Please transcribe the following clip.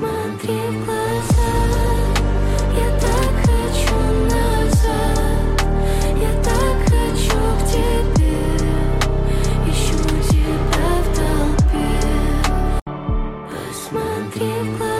Посмотри в глаза, я так хочу назад, я так хочу к тебе, ищу тебя в толпе. Посмотри в глаза.